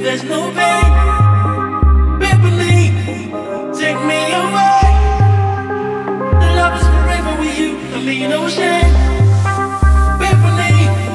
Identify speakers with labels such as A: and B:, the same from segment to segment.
A: there's no pain. Beverly, take me away. Love is forever with you, I mean no shame. Beverly.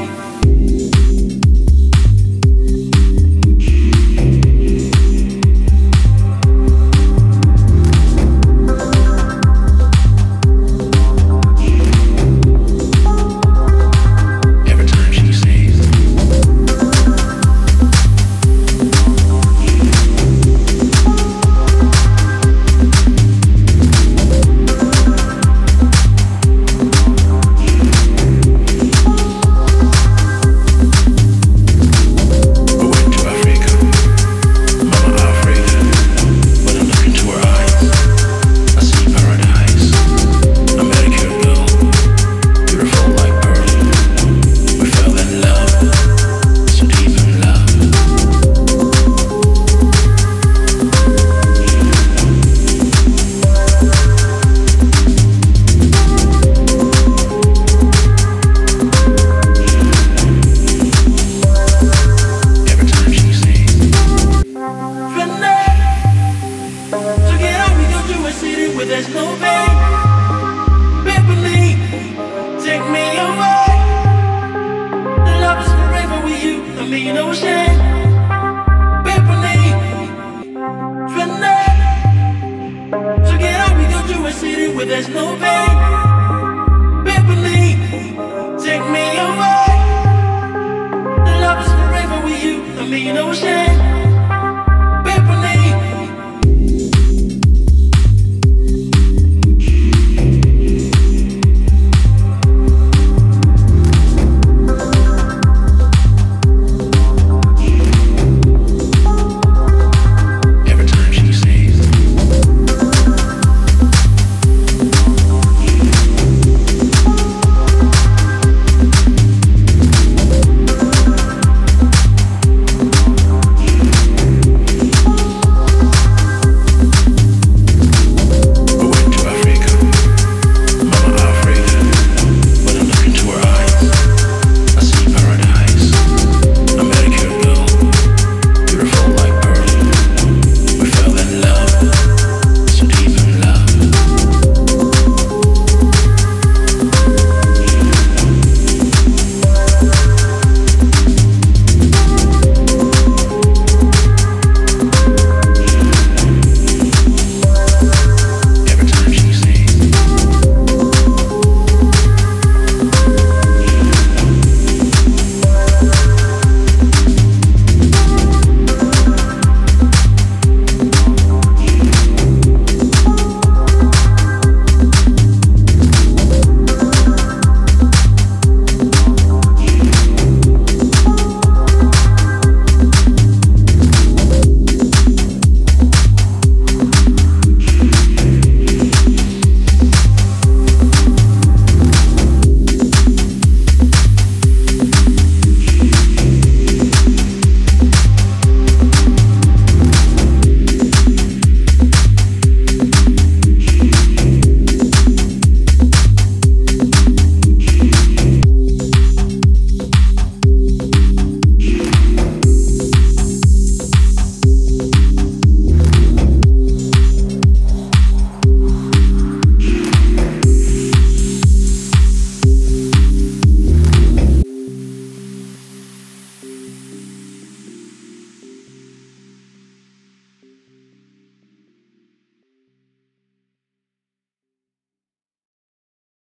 A: There's no pain. Beverly, take me away. Love is forever with you, I mean no shame. Beverly, tonight. So get out, we go to a city where there's no pain. Beverly, take me away. Love is forever with you, I mean no shame.